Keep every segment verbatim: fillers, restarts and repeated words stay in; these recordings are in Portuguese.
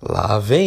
Lá vem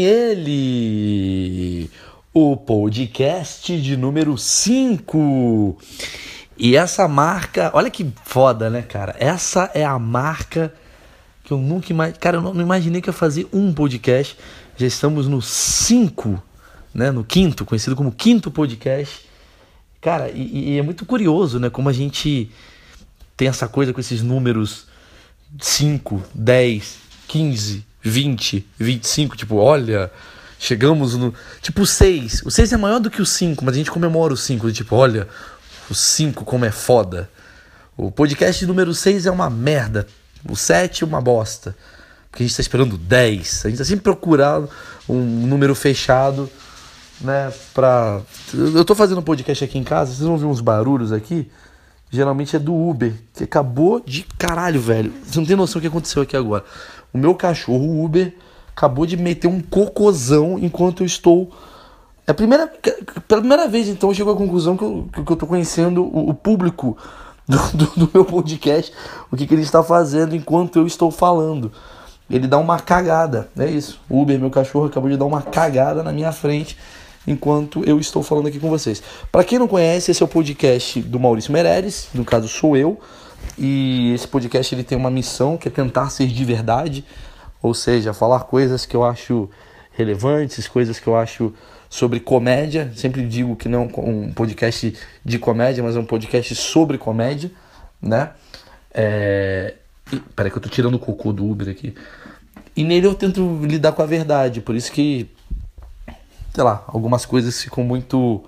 ele, o podcast de número cinco. E essa marca, olha que foda, né, cara? Essa é a marca que eu nunca imaginei. Cara, eu não imaginei que eu ia fazer um podcast. Já estamos no cinco, né? No quinto, conhecido como quinto podcast. Cara, e, e é muito curioso, né? Como a gente tem essa coisa com esses números cinco, dez, quinze, vinte, vinte e cinco. Tipo, olha, chegamos no... Tipo, o seis. O seis é maior do que o cinco, mas a gente comemora o cinco. Tipo, olha, o cinco como é foda. O podcast número seis é uma merda. O sete é uma bosta. Porque a gente tá esperando dez. A gente tá sempre procurando um número fechado, né, pra... Eu tô fazendo um podcast aqui em casa, vocês vão ouvir uns barulhos aqui. Geralmente é do Uber, que acabou de... Caralho, velho, você não tem noção do que aconteceu aqui agora. O meu cachorro, o Uber, acabou de meter um cocôzão enquanto eu estou... É a primeira... Pela primeira vez, então, eu chego à conclusão que eu, que eu tô conhecendo o, o público do, do, do meu podcast, o que, que ele está fazendo enquanto eu estou falando. Ele dá uma cagada, é isso. O Uber, meu cachorro, acabou de dar uma cagada na minha frente enquanto eu estou falando aqui com vocês. Para quem não conhece, esse é o podcast do Maurício Meirelles, no caso sou eu, e esse podcast ele tem uma missão que é tentar ser de verdade, ou seja, falar coisas que eu acho relevantes, coisas que eu acho sobre comédia. Sempre digo que não é um podcast de comédia, mas é um podcast sobre comédia, né? É... E, peraí que eu tô tirando o cocô do Uber aqui. E nele eu tento lidar com a verdade, por isso que, sei lá, algumas coisas ficam muito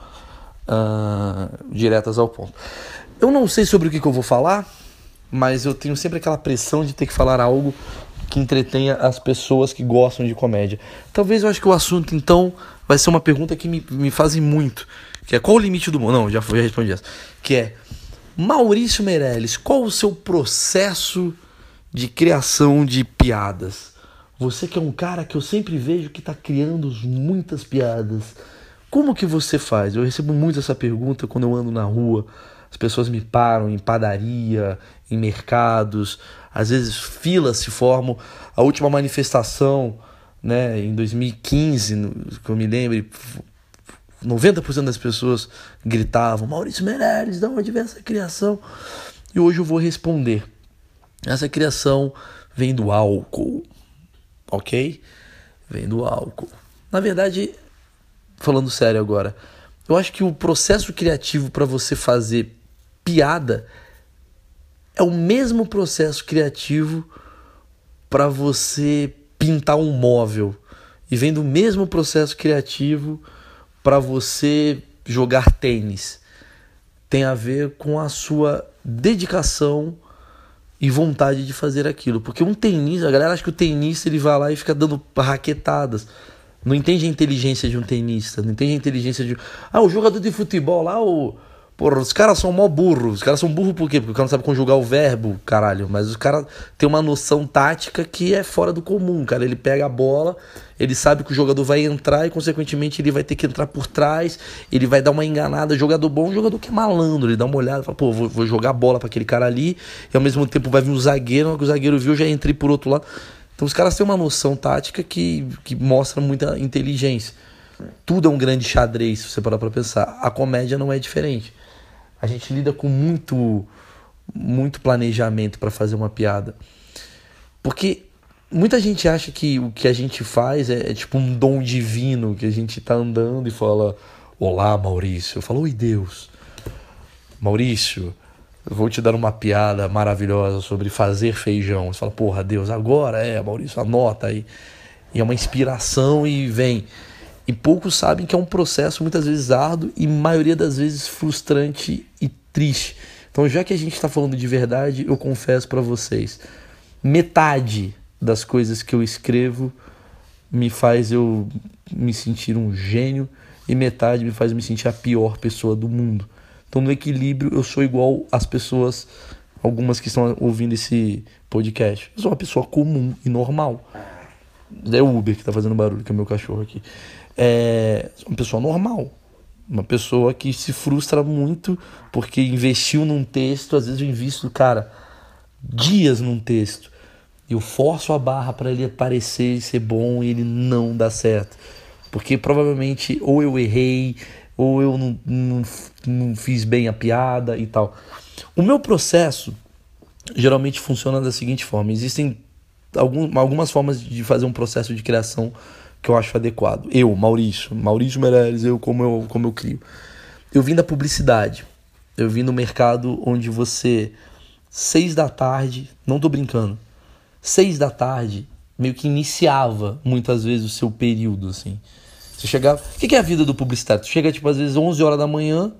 uh, diretas ao ponto. Eu não sei sobre o que, que eu vou falar, mas eu tenho sempre aquela pressão de ter que falar algo que entretenha as pessoas que gostam de comédia. Talvez eu acho que o assunto, então, vai ser uma pergunta que me, me fazem muito, que é: qual o limite do mundo? Não, já, já respondi essa. Que é: Maurício Meirelles, qual o seu processo de criação de piadas? Você que é um cara que eu sempre vejo que está criando muitas piadas. Como que você faz? Eu recebo muito essa pergunta quando eu ando na rua. As pessoas me param em padaria, em mercados. Às vezes filas se formam. A última manifestação, né, em dois mil e quinze, que eu me lembre, noventa por cento das pessoas gritavam: Maurício Meirelles, dá uma diversa criação. E hoje eu vou responder. Essa criação vem do álcool, ok? Vem do álcool. Na verdade, falando sério agora, eu acho que o processo criativo para você fazer piada é o mesmo processo criativo para você pintar um móvel. E vem do mesmo processo criativo para você jogar tênis. Tem a ver com a sua dedicação e vontade de fazer aquilo. Porque um tenista, a galera acha que o tenista ele vai lá e fica dando raquetadas. Não entende a inteligência de um tenista, não entende a inteligência de... Ah, o jogador de futebol lá, o... Porra, os caras são mó burros. Os caras são burros por quê? Porque o cara não sabe conjugar o verbo, caralho. Mas os caras têm uma noção tática que é fora do comum, cara. Ele pega a bola, ele sabe que o jogador vai entrar e, consequentemente, ele vai ter que entrar por trás. Ele vai dar uma enganada. Jogador bom, jogador que é malandro. Ele dá uma olhada e fala: pô, vou, vou jogar a bola pra aquele cara ali. E, ao mesmo tempo, vai vir um zagueiro. Que o zagueiro viu, eu já entrei por outro lado. Então, os caras têm uma noção tática que, que mostra muita inteligência. Tudo é um grande xadrez, se você parar pra pensar. A comédia não é diferente. A gente lida com muito, muito planejamento para fazer uma piada. Porque muita gente acha que o que a gente faz é, é tipo um dom divino, que a gente tá andando e fala: olá, Maurício. Eu falo: oi, Deus. Maurício, eu vou te dar uma piada maravilhosa sobre fazer feijão. Você fala: porra, Deus, agora é, Maurício, anota aí. E é uma inspiração e vem... E poucos sabem que é um processo muitas vezes árduo e maioria das vezes frustrante e triste. Então, já que a gente está falando de verdade, eu confesso para vocês: metade das coisas que eu escrevo me faz eu me sentir um gênio e metade me faz me sentir a pior pessoa do mundo. Então, no equilíbrio, eu sou igual às pessoas, algumas que estão ouvindo esse podcast. Eu sou uma pessoa comum e normal. É o Uber que tá fazendo barulho, que é o meu cachorro aqui. É uma pessoa normal. Uma pessoa que se frustra muito porque investiu num texto. Às vezes eu invisto, cara, dias num texto. eu forço a barra para ele parecer ser bom e ele não dá certo. Porque provavelmente ou eu errei, ou eu não, não, não fiz bem a piada e tal. O meu processo geralmente funciona da seguinte forma. Existem algum, algumas formas de fazer um processo de criação que eu acho adequado. Eu, Maurício, Maurício Meirelles, eu como eu, como eu crio. Eu vim da publicidade. Eu vim do mercado onde você, seis da tarde, não tô brincando, seis da tarde, meio que iniciava muitas vezes o seu período, assim. Você chegava... O que é a vida do publicitário? Tu chega, tipo, às vezes onze horas da manhã,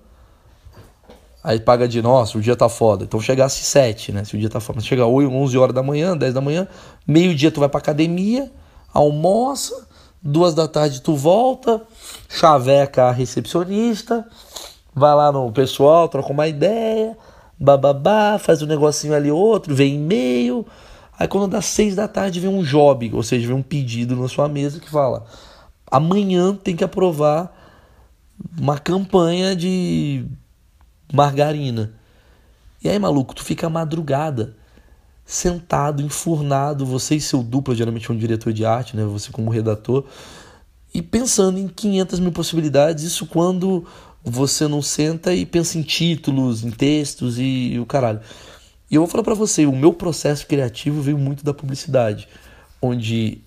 aí paga de, nossa, o dia tá foda. Então chegasse sete, né? Se o dia tá foda. Você chega onze horas da manhã, dez da manhã, meio-dia tu vai pra academia, almoça, duas da tarde tu volta, chaveca a recepcionista, vai lá no pessoal, troca uma ideia, bababá, faz um negocinho ali outro, vem e-mail. Aí quando dá seis da tarde vem um job, ou seja, vem um pedido na sua mesa que fala: amanhã tem que aprovar uma campanha de margarina. E aí, maluco, tu fica a madrugada sentado, enfurnado, você e seu dupla, geralmente é um diretor de arte, né? Você como redator, e pensando em quinhentas mil possibilidades. Isso quando você não senta e pensa em títulos, em textos e, e o caralho. E eu vou falar pra você, o meu processo criativo veio muito da publicidade, onde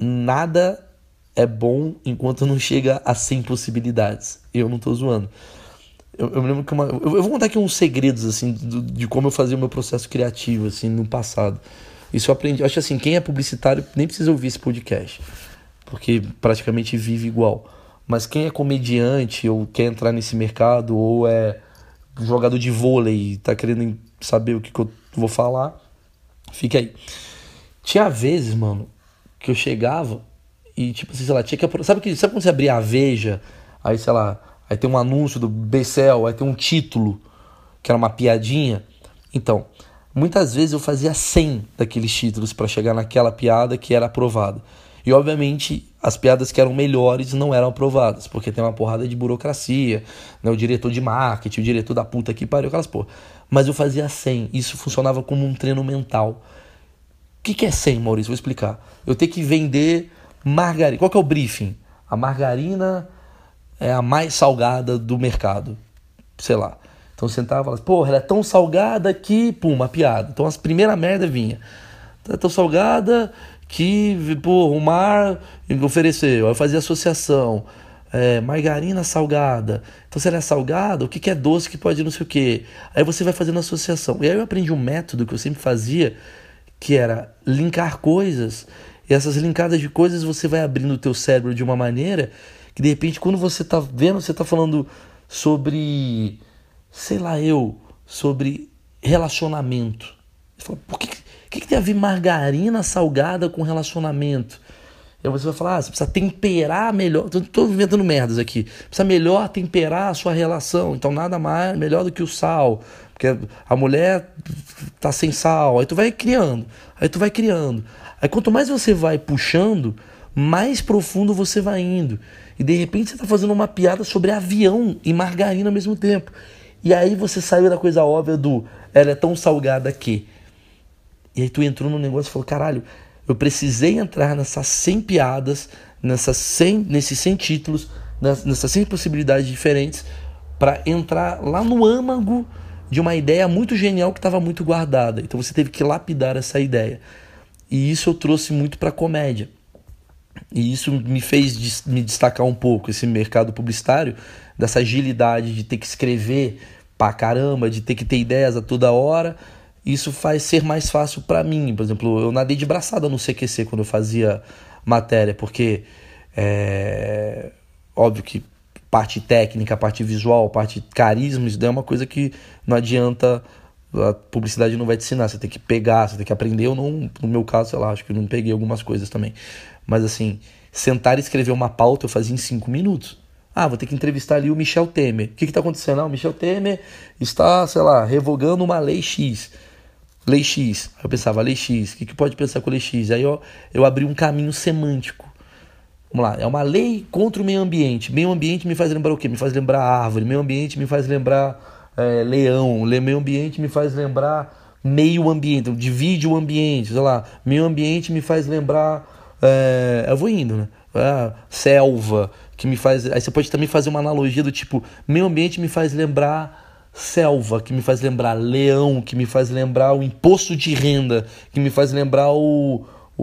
nada é bom enquanto não chega a cem possibilidades. Eu não tô zoando. Eu, eu me lembro que uma, eu, eu vou contar aqui uns segredos, assim, do, de como eu fazia o meu processo criativo, assim, no passado. Isso eu aprendi. Eu acho assim, quem é publicitário nem precisa ouvir esse podcast, porque praticamente vive igual. Mas quem é comediante ou quer entrar nesse mercado, ou é jogador de vôlei e tá querendo saber o que, que eu vou falar, fica aí. Tinha vezes, mano, que eu chegava e, tipo assim, sei lá, tinha que... Sabe, que, sabe quando você abria a Veja, aí, sei lá, aí tem um anúncio do Becel, aí tem um título, que era uma piadinha? Então, muitas vezes eu fazia cem daqueles títulos para chegar naquela piada que era aprovada. E, obviamente, as piadas que eram melhores não eram aprovadas, porque tem uma porrada de burocracia, né? O diretor de marketing, o diretor da puta que pariu, aquelas porra. Mas eu fazia cem, isso funcionava como um treino mental. O que, que é cem, Maurício? Vou explicar. Eu tenho que vender margarina. Qual que é o briefing? A margarina é a mais salgada do mercado. Sei lá. Então você sentava e falava, porra, ela é tão salgada que... Pum, uma piada. Então as primeiras merda vinha. É tão salgada que, pô, o mar ofereceu. Aí eu fazia associação. É, margarina salgada. Então se ela é salgada, o que, que é doce que pode não sei o quê? Aí você vai fazendo associação. E aí eu aprendi um método que eu sempre fazia, que era linkar coisas. E essas linkadas de coisas você vai abrindo o teu cérebro de uma maneira que, de repente, quando você tá vendo, você tá falando sobre, sei lá eu, sobre relacionamento. Você fala, por que, que, que tem a ver margarina salgada com relacionamento? E aí você vai falar, ah, você precisa temperar melhor. Estou inventando merdas aqui. Precisa melhor temperar a sua relação. Então nada mais melhor do que o sal. Porque a mulher tá sem sal. Aí tu vai criando. Aí tu vai criando. Aí quanto mais você vai puxando, mais profundo você vai indo. E de repente você tá fazendo uma piada sobre avião e margarina ao mesmo tempo. E aí você saiu da coisa óbvia do ela é tão salgada que. E aí tu entrou no negócio e falou, caralho, eu precisei entrar nessas cem piadas, nessas cem, nesses cem títulos, nessas cem possibilidades diferentes, para entrar lá no âmago de uma ideia muito genial que estava muito guardada. Então você teve que lapidar essa ideia. E isso eu trouxe muito para a comédia. E isso me fez me destacar um pouco, esse mercado publicitário, dessa agilidade de ter que escrever pra caramba, de ter que ter ideias a toda hora. Isso faz ser mais fácil para mim. Por exemplo, eu nadei de braçada no C Q C quando eu fazia matéria, porque é óbvio que parte técnica, parte visual, parte carisma, isso daí é uma coisa que não adianta, a publicidade não vai te ensinar, você tem que pegar, você tem que aprender. Eu não, no meu caso, sei lá, acho que eu não peguei algumas coisas também. Mas assim, sentar e escrever uma pauta eu fazia em cinco minutos. Ah, vou ter que entrevistar ali o Michel Temer. O que está acontecendo? Ah, o Michel Temer está, sei lá, revogando uma lei X. Lei X. Aí eu pensava, lei X, o que, que pode pensar com lei X? Aí eu, eu abri um caminho semântico. Vamos lá, é uma lei contra o meio ambiente. Meio ambiente me faz lembrar o quê? Me faz lembrar árvore. Meio ambiente me faz lembrar é, leão. Meio ambiente me faz lembrar meio ambiente, então, divide o ambiente, sei lá, meio ambiente me faz lembrar, é, eu vou indo, né? Ah, selva, que me faz. Aí você pode também fazer uma analogia do tipo, meio ambiente me faz lembrar selva, que me faz lembrar leão, que me faz lembrar o imposto de renda, que me faz lembrar o,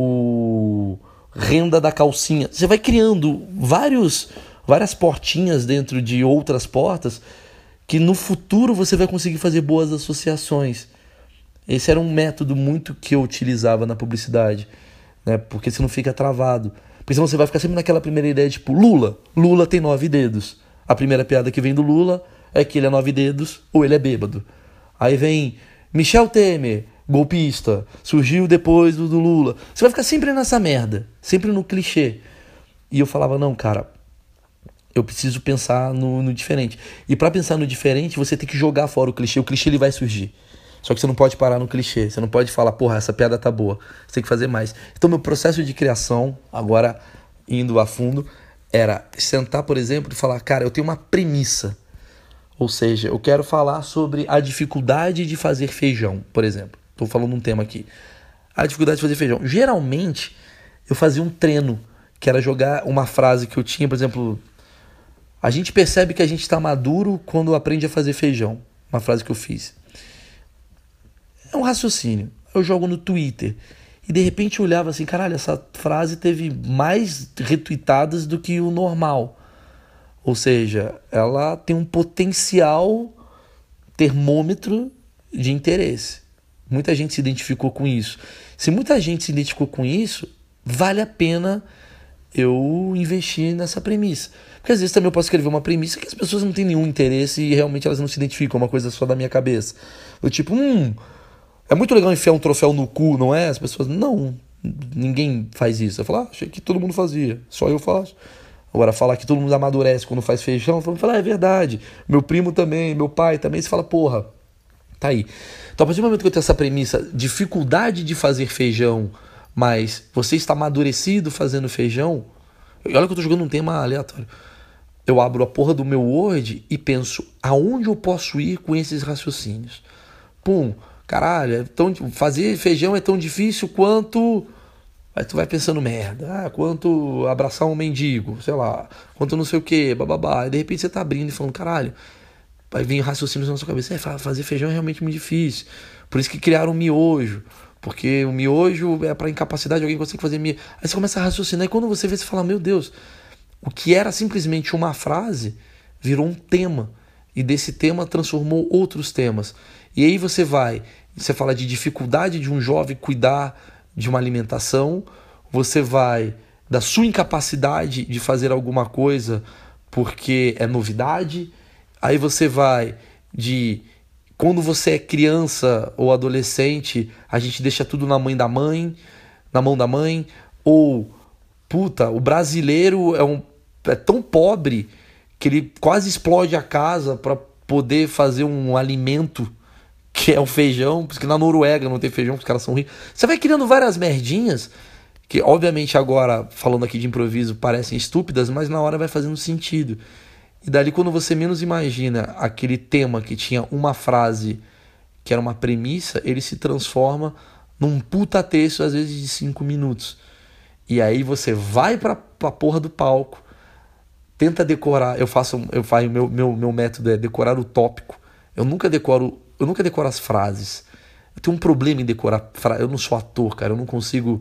o renda da calcinha. Você vai criando vários, várias portinhas dentro de outras portas que no futuro você vai conseguir fazer boas associações. Esse era um método muito que eu utilizava na publicidade, né? Porque você não fica travado. Porque senão você vai ficar sempre naquela primeira ideia, tipo, Lula. Lula tem nove dedos. A primeira piada que vem do Lula é que ele é nove dedos ou ele é bêbado. Aí vem Michel Temer, golpista, surgiu depois do, do Lula. Você vai ficar sempre nessa merda, sempre no clichê. E eu falava, não, cara, eu preciso pensar no, no diferente. E para pensar no diferente, você tem que jogar fora o clichê. O clichê ele vai surgir. Só que você não pode parar no clichê. Você não pode falar, porra, essa piada tá boa. Você tem que fazer mais. Então, meu processo de criação, agora indo a fundo, era sentar, por exemplo, e falar, cara, eu tenho uma premissa. Ou seja, eu quero falar sobre a dificuldade de fazer feijão, por exemplo. Estou falando um tema aqui. A dificuldade de fazer feijão. Geralmente, eu fazia um treino, que era jogar uma frase que eu tinha, por exemplo, a gente percebe que a gente está maduro quando aprende a fazer feijão. Uma frase que eu fiz. É um raciocínio. Eu jogo no Twitter. E de repente eu olhava assim, caralho, essa frase teve mais retweetadas do que o normal. Ou seja, ela tem um potencial termômetro de interesse. Muita gente se identificou com isso. Se muita gente se identificou com isso, vale a pena eu investir nessa premissa. Porque às vezes também eu posso escrever uma premissa que as pessoas não têm nenhum interesse e realmente elas não se identificam, uma coisa só da minha cabeça. Eu tipo, hum... é muito legal enfiar um troféu no cu, não é? As pessoas, não, ninguém faz isso. Eu falo, ah, achei que todo mundo fazia, só eu faço. Agora, falar que todo mundo amadurece quando faz feijão, eu falo, ah, é verdade. Meu primo também, meu pai também. Você fala, porra, tá aí. Então, a partir do momento que eu tenho essa premissa, dificuldade de fazer feijão, mas você está amadurecido fazendo feijão, olha que eu tô jogando um tema aleatório. Eu abro a porra do meu Word e penso, aonde eu posso ir com esses raciocínios? Pum. Caralho, é tão, fazer feijão é tão difícil quanto... Aí tu vai pensando merda. Ah, quanto abraçar um mendigo, sei lá. Quanto não sei o que, bababá. E de repente você tá abrindo e falando, caralho. Vai vir raciocínios na sua cabeça. É, fazer feijão é realmente muito difícil. Por isso que criaram o miojo. Porque o miojo é pra incapacidade, alguém consegue fazer miojo. Aí você começa a raciocinar e quando você vê, você fala, meu Deus. O que era simplesmente uma frase virou um tema. E desse tema transformou outros temas. E aí você vai, você fala de dificuldade de um jovem cuidar de uma alimentação, você vai da sua incapacidade de fazer alguma coisa porque é novidade, aí você vai de quando você é criança ou adolescente, a gente deixa tudo na mãe da mãe, na mão da mãe, ou puta, o brasileiro é, um, é tão pobre que ele quase explode a casa para poder fazer um alimento que é o feijão, porque na Noruega não tem feijão, porque os caras são ricos. Você vai criando várias merdinhas, que obviamente agora, falando aqui de improviso, parecem estúpidas, mas na hora vai fazendo sentido. E dali quando você menos imagina aquele tema que tinha uma frase, que era uma premissa, ele se transforma num puta texto, às vezes de cinco minutos. E aí você vai pra, pra porra do palco, tenta decorar, eu faço, eu faço meu, meu, meu método é decorar o tópico. Eu nunca decoro Eu nunca decoro as frases. Eu tenho um problema em decorar frases. Eu não sou ator, cara. Eu não consigo...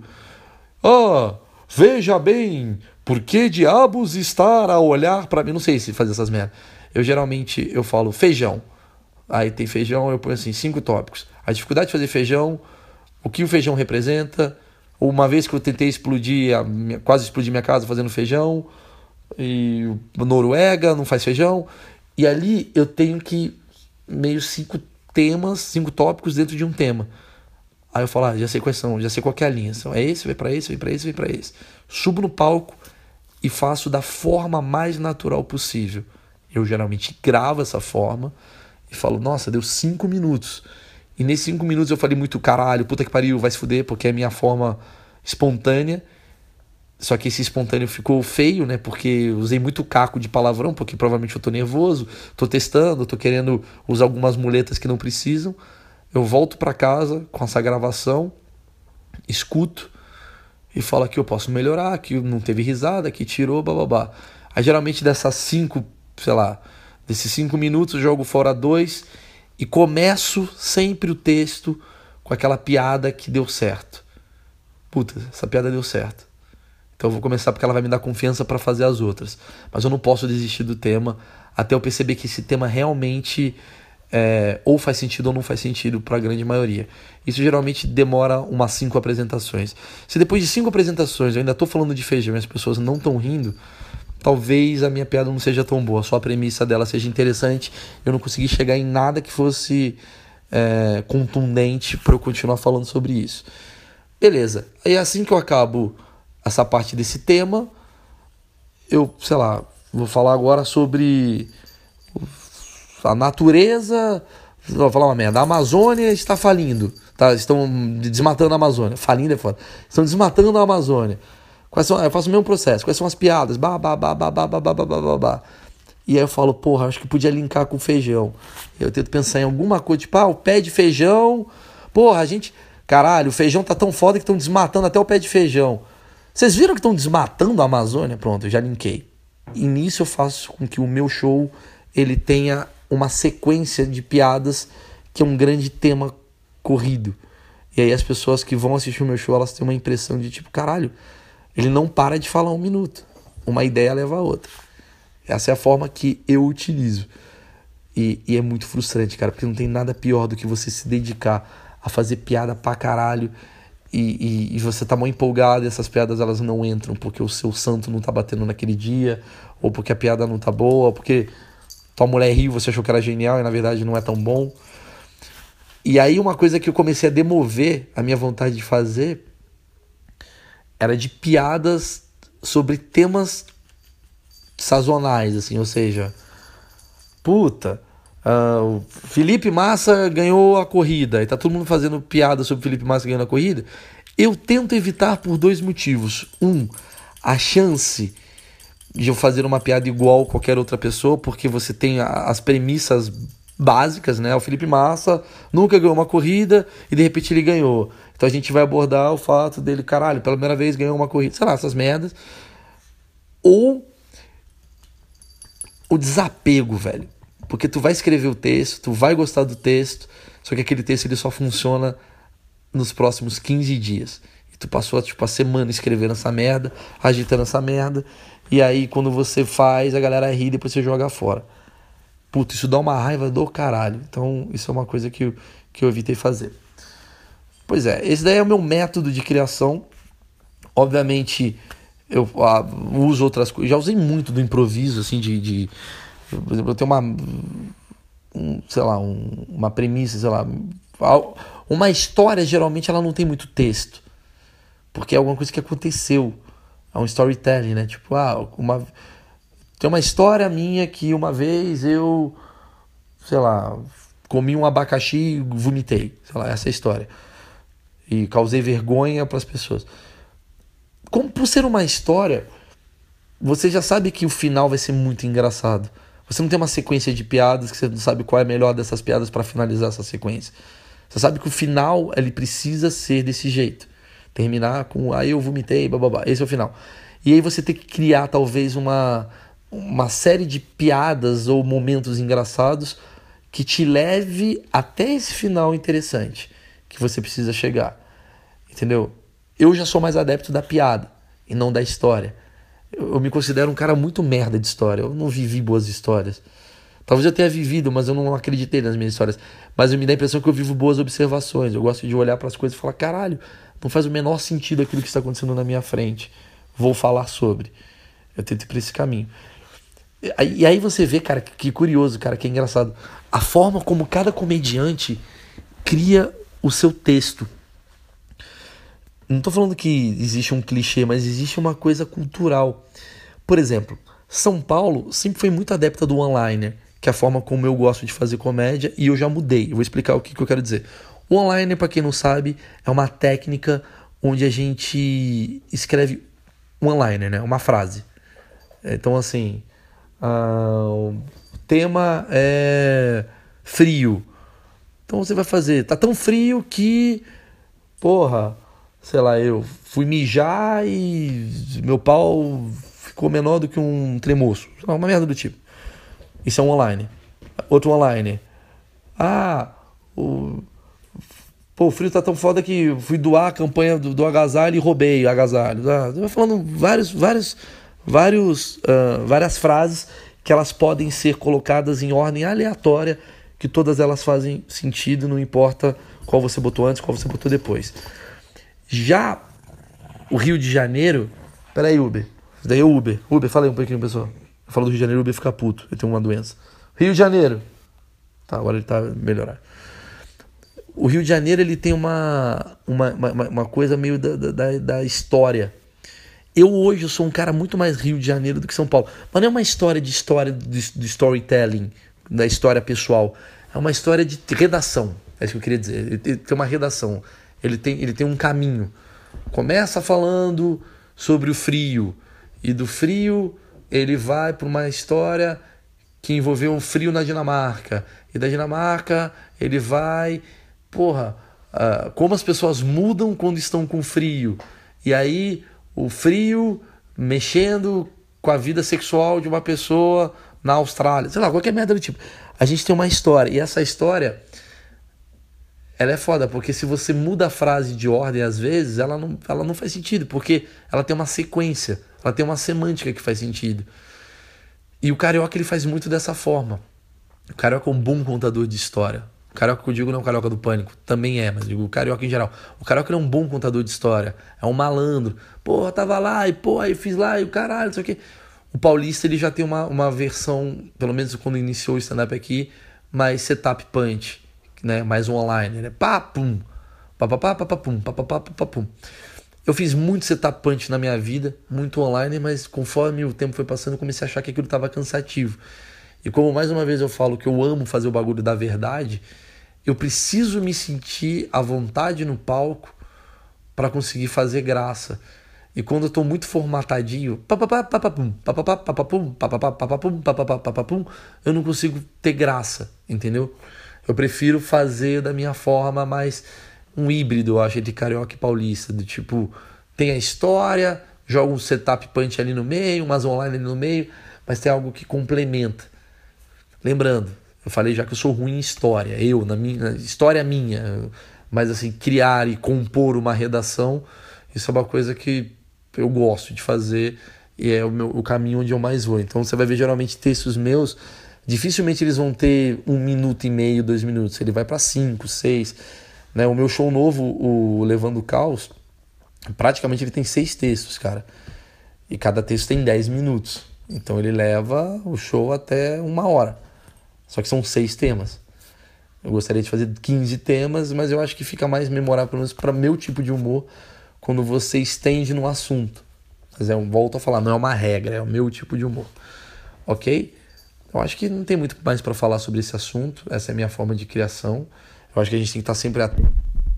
Ah, veja bem, por que diabos estar a olhar pra mim? Não sei se fazer essas merdas. Eu geralmente, eu falo feijão. Aí tem feijão, eu ponho assim, cinco tópicos. A dificuldade de fazer feijão, o que o feijão representa, uma vez que eu tentei explodir, a minha, quase explodir minha casa fazendo feijão, e Noruega não faz feijão. E ali eu tenho que meio cinco temas, cinco tópicos dentro de um tema. Aí eu falo, ah, já sei quais são, já sei qual que é a linha. Então, é esse, vai para esse, vai para esse, vai para esse. Subo no palco e faço da forma mais natural possível. Eu geralmente gravo essa forma e falo, nossa, deu cinco minutos. E nesses cinco minutos eu falei muito caralho, puta que pariu, vai se fuder, porque é a minha forma espontânea. Só que esse espontâneo ficou feio, né? Porque eu usei muito caco de palavrão, porque provavelmente eu tô nervoso, tô testando, tô querendo usar algumas muletas que não precisam. eu volto para casa com essa gravação, escuto e falo que eu posso melhorar, que não teve risada, que tirou, bababá. Aí geralmente dessas cinco, sei lá, desses cinco minutos eu jogo fora dois e começo sempre o texto com aquela piada que deu certo. Puta, essa piada deu certo. Então eu vou começar porque ela vai me dar confiança para fazer as outras. Mas eu não posso desistir do tema até eu perceber que esse tema realmente é, ou faz sentido ou não faz sentido para a grande maioria. Isso geralmente demora umas cinco apresentações. Se depois de cinco apresentações eu ainda estou falando de feijão e as pessoas não estão rindo, talvez a minha piada não seja tão boa, só a premissa dela seja interessante, eu não consegui chegar em nada que fosse é, contundente para eu continuar falando sobre isso. Beleza, aí assim que eu acabo essa parte desse tema, eu, sei lá, vou falar agora sobre a natureza, vou falar uma merda, a Amazônia está falindo, tá? Estão desmatando a Amazônia, falindo é foda, estão desmatando a Amazônia. Quais são, eu faço o mesmo processo, quais são as piadas, bah, bah, bah, bah, bah, bah, bah, bah, bah, bah. E aí eu falo, porra, acho que podia linkar com feijão. Eu tento pensar em alguma coisa, tipo, ah, o pé de feijão, porra, a gente, caralho, o feijão tá tão foda que estão desmatando até o pé de feijão. Vocês viram que estão desmatando a Amazônia? Pronto, eu já linkei. E nisso eu faço com que o meu show ele tenha uma sequência de piadas que é um grande tema corrido. E aí as pessoas que vão assistir o meu show, elas têm uma impressão de tipo, caralho, ele não para de falar um minuto. Uma ideia leva a outra. Essa é a forma que eu utilizo. E, e é muito frustrante, cara, porque não tem nada pior do que você se dedicar a fazer piada pra caralho e, e, e você tá mó empolgado e essas piadas elas não entram porque o seu santo não tá batendo naquele dia, ou porque a piada não tá boa, ou porque tua mulher riu, você achou que era genial e na verdade não é tão bom. E aí uma coisa que eu comecei a demover a minha vontade de fazer era de piadas sobre temas sazonais, assim, ou seja, puta, uh, o Felipe Massa ganhou a corrida, e tá todo mundo fazendo piada sobre o Felipe Massa ganhando a corrida. Eu tento evitar por dois motivos. Um, a chance de eu fazer uma piada igual a qualquer outra pessoa, porque você tem as premissas básicas, né? O Felipe Massa nunca ganhou uma corrida e de repente ele ganhou. Então a gente vai abordar o fato dele, caralho, pela primeira vez ganhou uma corrida, sei lá, essas merdas. Ou o desapego, velho. Porque tu vai escrever o texto, tu vai gostar do texto, só que aquele texto ele só funciona nos próximos quinze dias. E tu passou tipo, a semana escrevendo essa merda, agitando essa merda, e aí quando você faz, a galera ri e depois você joga fora. Puta, isso dá uma raiva do caralho. Então isso é uma coisa que eu, que eu evitei fazer. Pois é, esse daí é o meu método de criação. Obviamente eu ah, uso outras coisas. Já usei muito do improviso, assim, de... de por exemplo, eu tenho uma... Um, sei lá, um, uma premissa, sei lá... Uma história, geralmente, ela não tem muito texto. Porque é alguma coisa que aconteceu. É um storytelling, né? Tipo, ah, uma... Tem uma história minha que uma vez eu... Sei lá... Comi um abacaxi e vomitei. Sei lá, essa é a história. E causei vergonha para as pessoas. Como por ser uma história, você já sabe que o final vai ser muito engraçado. Você não tem uma sequência de piadas que você não sabe qual é a melhor dessas piadas para finalizar essa sequência. Você sabe que o final ele precisa ser desse jeito. Terminar com aí eu vomitei, bababá. Esse é o final. E aí você tem que criar talvez uma, uma série de piadas ou momentos engraçados que te leve até esse final interessante que você precisa chegar. Entendeu? Eu já sou mais adepto da piada e não da história. Eu, eu me considero um cara muito merda de história. Eu não vivi boas histórias. Talvez eu tenha vivido, mas eu não acreditei nas minhas histórias. Mas eu me dá a impressão que eu vivo boas observações. Eu gosto de olhar para as coisas e falar, caralho, não faz o menor sentido aquilo que está acontecendo na minha frente. Vou falar sobre. Eu tento ir para esse caminho. E aí você vê, cara, que curioso, cara, que é engraçado. A forma como cada comediante cria o seu texto. Não tô falando que existe um clichê, mas existe uma coisa cultural. Por exemplo, São Paulo sempre foi muito adepta do one-liner, que é a forma como eu gosto de fazer comédia, e eu já mudei. Eu vou explicar o que, que eu quero dizer. O one-liner, para quem não sabe, é uma técnica onde a gente escreve one-liner, né? Uma frase. Então, assim, uh, o tema é frio. Então você vai fazer, tá tão frio que, porra, sei lá, eu fui mijar e meu pau ficou menor do que um tremoço. Sei lá, uma merda do tipo. Isso é um online. Outro online. Ah, o... Pô, o frio tá tão foda que fui doar a campanha do, do agasalho e roubei o agasalho. Ah, eu tô falando vários, vários, vários, uh, várias frases que elas podem ser colocadas em ordem aleatória, que todas elas fazem sentido, não importa qual você botou antes, qual você botou depois. Já o Rio de Janeiro... Peraí, Uber. Isso daí é o Uber. Uber, fala aí um pouquinho, pessoal. Eu falo do Rio de Janeiro, o Uber fica puto. Ele tem uma doença. Rio de Janeiro. Tá, agora ele tá melhorando. O Rio de Janeiro, ele tem uma, uma, uma, uma coisa meio da, da, da história. Eu hoje eu sou um cara muito mais Rio de Janeiro do que São Paulo. Mas não é uma história de história de, de storytelling, da história pessoal. É uma história de redação. É isso que eu queria dizer. Ele tem uma redação. Ele tem, ele tem um caminho. Começa falando sobre o frio. E do frio ele vai para uma história que envolveu um frio na Dinamarca. E da Dinamarca ele vai... Porra, uh, como as pessoas mudam quando estão com frio. E aí o frio mexendo com a vida sexual de uma pessoa na Austrália. Sei lá, qualquer merda do tipo. A gente tem uma história. E essa história, ela é foda. Porque se você muda a frase de ordem às vezes, ela não, ela não faz sentido. Porque ela tem uma sequência. Ela tem uma semântica que faz sentido. E o carioca, ele faz muito dessa forma. O carioca é um bom contador de história. O carioca que eu digo não é o carioca do Pânico, também é, mas digo o carioca em geral. O carioca é um bom contador de história, é um malandro. Porra, tava lá, e porra, aí fiz lá, e o caralho, não sei o quê. O paulista, ele já tem uma, uma versão, pelo menos quando iniciou o stand-up aqui, mais setup punch, né? Mais um online. Ele é pá, pum, pá, pá, pá, pá, pá, pum, pá, pá, pá, pá, pum. Eu fiz muito setup punch na minha vida, muito online, mas conforme o tempo foi passando, eu comecei a achar que aquilo tava cansativo. E como mais uma vez eu falo que eu amo fazer o bagulho da verdade, eu preciso me sentir à vontade no palco para conseguir fazer graça. E quando eu tô muito formatadinho, eu não consigo ter graça, entendeu? Eu prefiro fazer da minha forma mais um híbrido, eu acho, entre carioca e paulista, do tipo, tem a história, joga um setup punch ali no meio, umas online ali no meio, mas tem algo que complementa. Lembrando, eu falei já que eu sou ruim em história, eu, na minha história minha, mas assim, criar e compor uma redação, isso é uma coisa que eu gosto de fazer e é o, meu, o caminho onde eu mais vou. Então você vai ver geralmente textos meus, dificilmente eles vão ter um minuto e meio, dois minutos, ele vai para cinco, seis, né? O meu show novo, o Levando o Caos, praticamente ele tem seis textos, cara, e cada texto tem dez minutos, então ele leva o show até uma hora. Só que são seis temas. Eu gostaria de fazer quinze temas, mas eu acho que fica mais memorável, pelo menos para meu tipo de humor, quando você estende no assunto. Mas é, volto a falar, não é uma regra, é o meu tipo de humor. Ok? Eu acho que não tem muito mais para falar sobre esse assunto. Essa é a minha forma de criação. Eu acho que a gente tem que estar sempre atento.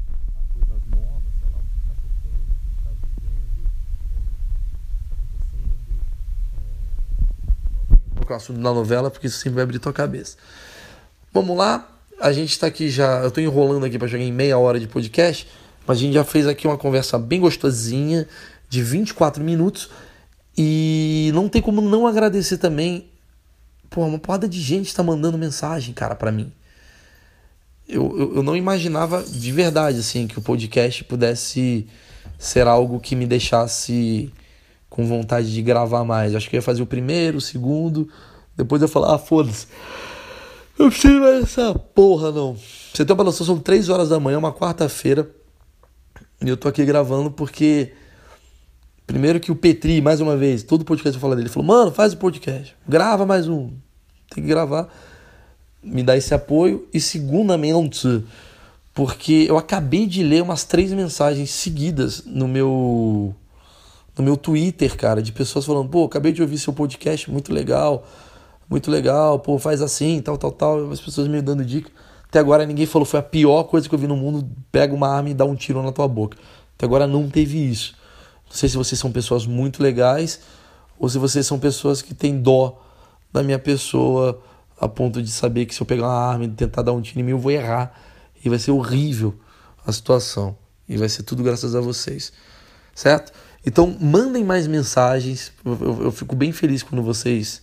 O assunto da novela, porque isso sempre vai abrir tua cabeça. Vamos lá, a gente está aqui já, eu estou enrolando aqui para chegar em meia hora de podcast, mas a gente já fez aqui uma conversa bem gostosinha, de vinte e quatro minutos, e não tem como não agradecer também, pô, uma porrada de gente está mandando mensagem, cara, para mim. Eu, eu, eu não imaginava de verdade, assim, que o podcast pudesse ser algo que me deixasse com vontade de gravar mais. Acho que eu ia fazer o primeiro, o segundo, depois eu ia falar, ah, foda-se, eu preciso mais dessa porra, não. Pra você ter uma noção, são três horas da manhã, uma quarta-feira, e eu tô aqui gravando porque, primeiro que o Petri, mais uma vez, todo podcast eu falo dele, ele falou, mano, faz o podcast, grava mais um, tem que gravar, me dá esse apoio. E segundamente, porque eu acabei de ler umas três mensagens seguidas no meu... no meu Twitter, cara, de pessoas falando, pô, acabei de ouvir seu podcast, muito legal, muito legal, pô, faz assim, tal, tal, tal, as pessoas me dando dica. Até agora ninguém falou, foi a pior coisa que eu vi no mundo, pega uma arma e dá um tiro na tua boca. Até agora não teve isso. Não sei se vocês são pessoas muito legais, ou se vocês são pessoas que têm dó da minha pessoa, a ponto de saber que se eu pegar uma arma e tentar dar um tiro em mim, eu vou errar. e vai ser horrível a situação. E vai ser tudo graças a vocês, certo? Então, mandem mais mensagens. Eu, eu, eu fico bem feliz quando vocês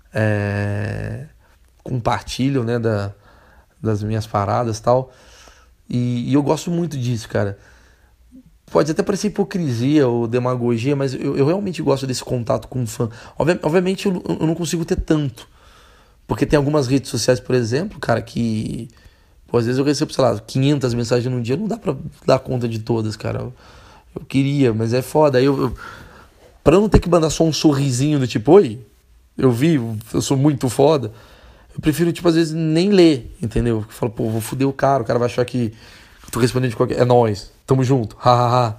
é, compartilham, né, da, das minhas paradas e tal. E, e eu gosto muito disso, cara. Pode até parecer hipocrisia ou demagogia, mas eu, eu realmente gosto desse contato com o fã. Obvi- obviamente, eu, eu não consigo ter tanto. Porque tem algumas redes sociais, por exemplo, cara, que... Pô, às vezes eu recebo, sei lá, quinhentas mensagens num dia. Não dá pra dar conta de todas, cara. Eu, eu queria, mas é foda. Aí eu, eu... Pra eu não ter que mandar só um sorrisinho do tipo, oi, eu vi, eu sou muito foda. Eu prefiro, tipo, às vezes nem ler, entendeu? Eu falo, pô, vou foder o cara, o cara vai achar que eu tô respondendo de qualquer... É nóis, tamo junto, hahaha.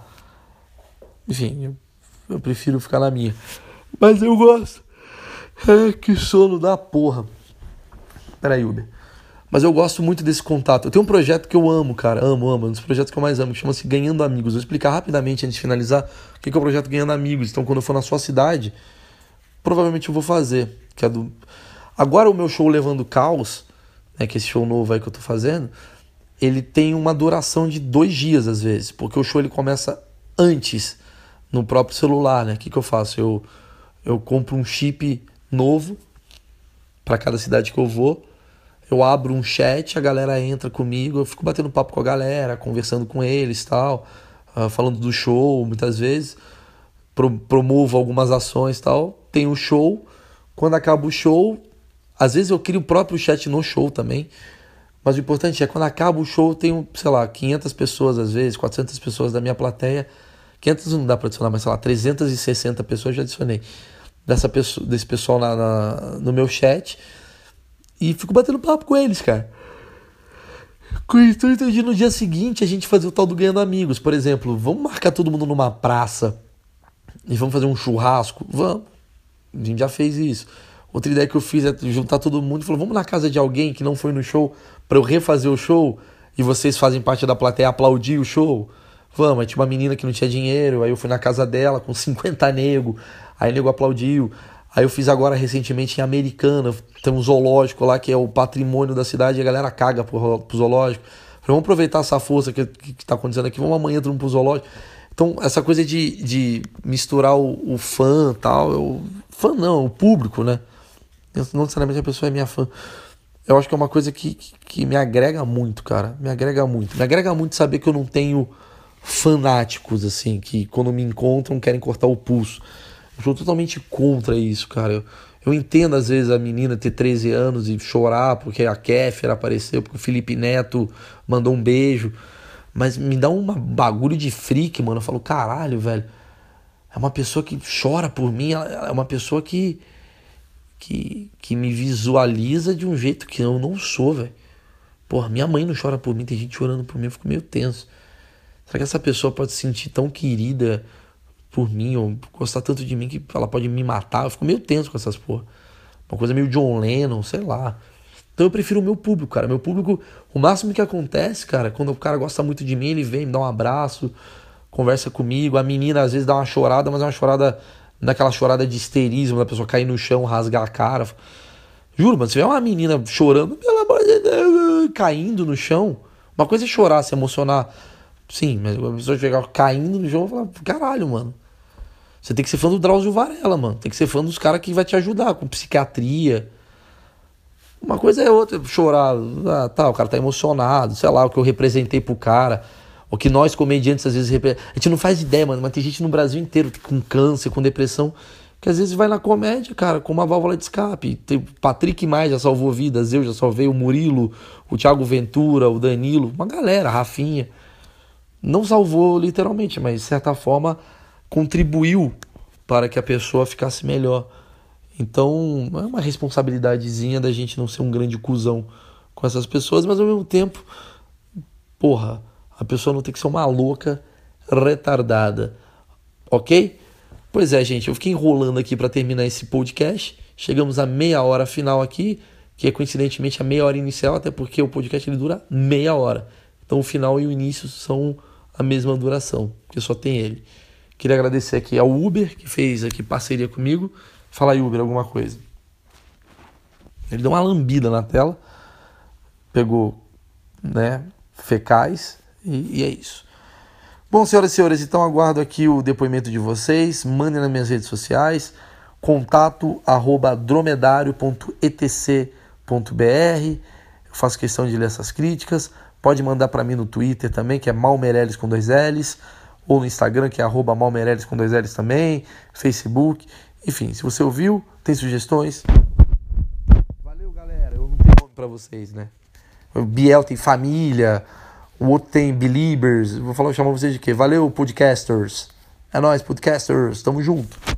Enfim, eu, eu prefiro ficar na minha. Mas eu gosto. É, que sono da porra. Peraí, Uber. Mas eu gosto muito desse contato. Eu tenho um projeto que eu amo, cara. Amo, amo. Um dos projetos que eu mais amo, que chama-se Ganhando Amigos. Vou explicar rapidamente antes de finalizar o que é o projeto Ganhando Amigos. Então, quando eu for na sua cidade, provavelmente eu vou fazer. Que é do... Agora o meu show Levando Caos, né, que é esse show novo aí que eu tô fazendo, ele tem uma duração de dois dias às vezes. Porque o show ele começa antes, no próprio celular, né? O que, que eu faço? Eu, eu compro um chip novo para cada cidade que eu vou. Eu abro um chat, a galera entra comigo, eu fico batendo papo com a galera, conversando com eles e tal, uh, falando do show, muitas vezes, pro, promovo algumas ações e tal. Tem o show, quando acaba o show, às vezes eu crio o próprio chat no show também, mas o importante é, quando acaba o show, eu tenho, sei lá, quinhentas pessoas às vezes, quatrocentas pessoas da minha plateia, quinhentas não dá pra adicionar, mas sei lá, trezentas e sessenta pessoas eu já adicionei, dessa pessoa, desse pessoal na, na, no meu chat. E fico batendo papo com eles, cara. Com o intuito de no dia seguinte a gente fazer o tal do Ganhando Amigos. Por exemplo, vamos marcar todo mundo numa praça e vamos fazer um churrasco? Vamos. A gente já fez isso. Outra ideia que eu fiz é juntar todo mundo e falar, vamos na casa de alguém que não foi no show pra eu refazer o show e vocês fazem parte da plateia aplaudir o show? Vamos. Aí tinha uma menina que não tinha dinheiro, aí eu fui na casa dela com cinquenta nego, aí o nego aplaudiu. Aí eu fiz agora recentemente em Americana, tem um zoológico lá que é o patrimônio da cidade e a galera caga pro, pro zoológico. Falei, vamos aproveitar essa força que, que, que tá acontecendo aqui, vamos amanhã todo mundo pro zoológico. Então essa coisa de, de misturar o, o fã e tal, eu, fã não, o público, né? Não necessariamente a pessoa é minha fã. Eu acho que é uma coisa que, que, que me agrega muito, cara, me agrega muito. Me agrega muito saber que eu não tenho fanáticos, assim, que quando me encontram querem cortar o pulso. Eu sou totalmente contra isso, cara. Eu, eu entendo, às vezes, a menina ter treze anos e chorar porque a Kéfera apareceu, porque o Felipe Neto mandou um beijo. Mas me dá um bagulho de freak, mano. Eu falo, caralho, velho. É uma pessoa que chora por mim. Ela é uma pessoa que, que, que me visualiza de um jeito que eu não sou, velho. Porra, minha mãe não chora por mim. Tem gente chorando por mim. Eu fico meio tenso. Será que essa pessoa pode se sentir tão querida por mim, ou gostar tanto de mim que ela pode me matar? Eu fico meio tenso com essas porra. Uma coisa meio John Lennon, sei lá. Então eu prefiro o meu público, cara. Meu público, o máximo que acontece, cara, quando o cara gosta muito de mim, ele vem, me dá um abraço, conversa comigo. A menina às vezes dá uma chorada, mas é uma chorada, daquela chorada de histerismo, da pessoa cair no chão, rasgar a cara. Juro, mano, se tiver uma menina chorando, pelo amor de Deus, caindo no chão, uma coisa é chorar, se emocionar. Sim, mas a pessoa chegar caindo no chão, eu falo, caralho, mano. Você tem que ser fã do Drauzio Varela, mano. Tem que ser fã dos caras que vai te ajudar com psiquiatria. Uma coisa é outra, chorar. Ah, tá, o cara tá emocionado, sei lá, o que eu representei pro cara. O que nós, comediantes, às vezes... Repre... A gente não faz ideia, mano, mas tem gente no Brasil inteiro com câncer, com depressão, que às vezes vai na comédia, cara, com uma válvula de escape. Tem o Patrick Maia já salvou vidas, eu já salvei, o Murilo, o Thiago Ventura, o Danilo, uma galera, a Rafinha. Não salvou literalmente, mas de certa forma contribuiu para que a pessoa ficasse melhor. Então é uma responsabilidadezinha da gente não ser um grande cuzão com essas pessoas, mas ao mesmo tempo, porra, a pessoa não tem que ser uma louca retardada, ok? Pois é, gente, eu fiquei enrolando aqui para terminar esse podcast. Chegamos à meia hora final aqui, que é coincidentemente a meia hora inicial, até porque o podcast ele dura meia hora. Então o final e o início são a mesma duração, porque só tem ele. Queria agradecer aqui ao Uber, que fez aqui parceria comigo. Fala aí, Uber, alguma coisa. Ele deu uma lambida na tela, pegou, né, fecais, e, e é isso. Bom, senhoras e senhores, então aguardo aqui o depoimento de vocês, mandem nas minhas redes sociais, contato arroba dromedario ponto e t c ponto b r, eu faço questão de ler essas críticas, pode mandar para mim no Twitter também, que é malmeireles com dois L's, ou no Instagram, que é arroba malmeireles com dois L's também, Facebook, enfim, se você ouviu, tem sugestões. Valeu, galera, eu não tenho nome para vocês, né? O Biel tem família, o outro tem Beliebers, vou falar, chamar vocês de quê? Valeu, podcasters, é nóis, podcasters, tamo junto.